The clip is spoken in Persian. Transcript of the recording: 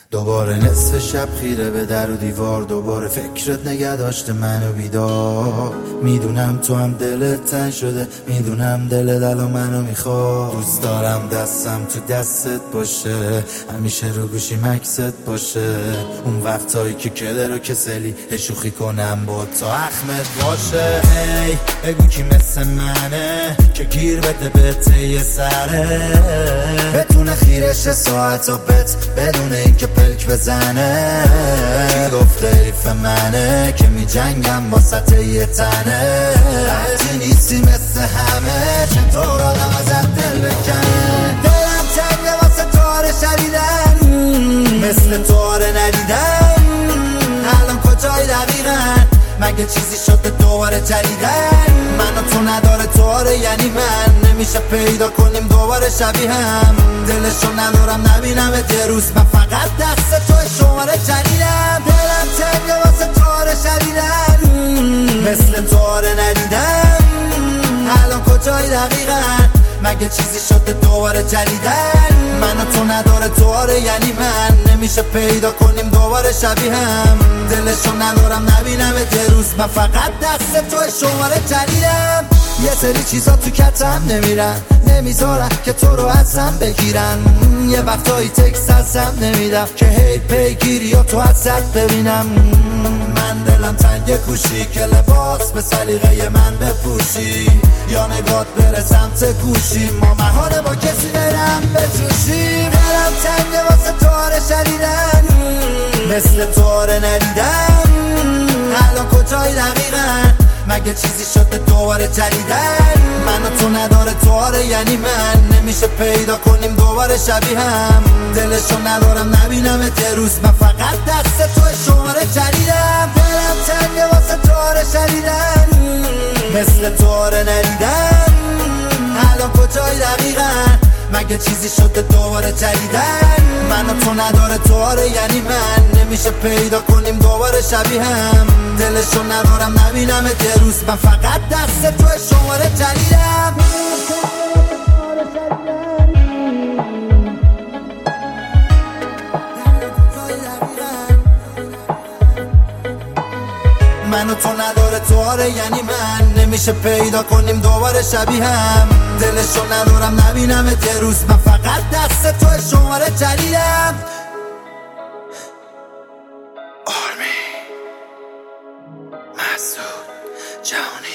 دوباره نصف شب خیره به در و دیوار، دوباره فکرت نگه داشته منو بیدار. میدونم تو هم دلت تنگ شده، میدونم دلت الان منو میخواد. دوست دارم دستم تو دستت باشه، همیشه رو گوشی مکست باشه. اون وقتایی که کله رو کسلی شوخی کنم با تا اخمت باشه. هی بگو کی مثل منه که گیر بده به ته سره، بتونه خیرش ساعت و بت بدون اینکه پلک بزنه. کی گفته حیف منه که می جنگم با سطح یه تنه. وقتی نیستی مثل همه چطور آدم ازت دل بکنه. دلم تنگه واسه تاره شدیدن، مثل تاره ندیدن. الان کجای دقیقا؟ مگه چیزی شده دوباره جدیدن؟ من و تو نداره تواره، یعنی من نمیشه پیدا کنیم دوباره شبیه هم. دلشو ندارم نبینمت یه روز، من فقط دست تو شماره جدیدم. دلم تنگه واسه تواره شدیدن، مثل تواره ندیدن. الان کجای دقیقا؟ مگه چیزی شده دوباره جدیدن؟ من و تو نداره تواره، یعنی من نمیشه پیدا کنیم دوباره شبیه هم. دلشو ندارم نبینمت یه روز، من فقط دست تو شماره جدیدم. یه سری چیزا تو کتم نمیرن، نمیذارن که تو رو ازم بگیرن. یه وقتایی تکست ازم نمیدم که هی پیگیری یا تو ازت ببینم. من دلم تنگ کوشی که لباس به سلیقه من بپوشی، یا نگات بره سمت گوشی، ما محاله با کسی برم بجوشیم. دلم تنگ واسه تاره شدیدن، مثل تاره ندیدن. الان کجای دقیقا؟ مگه چیزی شده دوباره جدیدن؟ من و تو نداره تواره، یعنی من نمیشه پیدا کنیم دوباره شبیه هم. دلشو ندارم نبینمت یه روز، من فقط دست تو شماره جدیدم. دلم تنگه واسه تواره شدیدن، مثل تواره ندیدن. الان کجای دقیقا؟ مگه چیزی شده دوباره جدیدن؟ من و تو نداره تواره، یعنی من نمیشه پیدا کنیم دوباره شبیه هم. دلشو ندارم نبینمت یه روز، من فقط دست تو شماره جدیدم. من و تو نداره تواره، یعنی من نمیشه پیدا کنیم دوباره شبیه هم. دلشو ندارم نبینمت یه روز، من فقط دست تو شماره جدیدم. آرمی مسعود جهانی.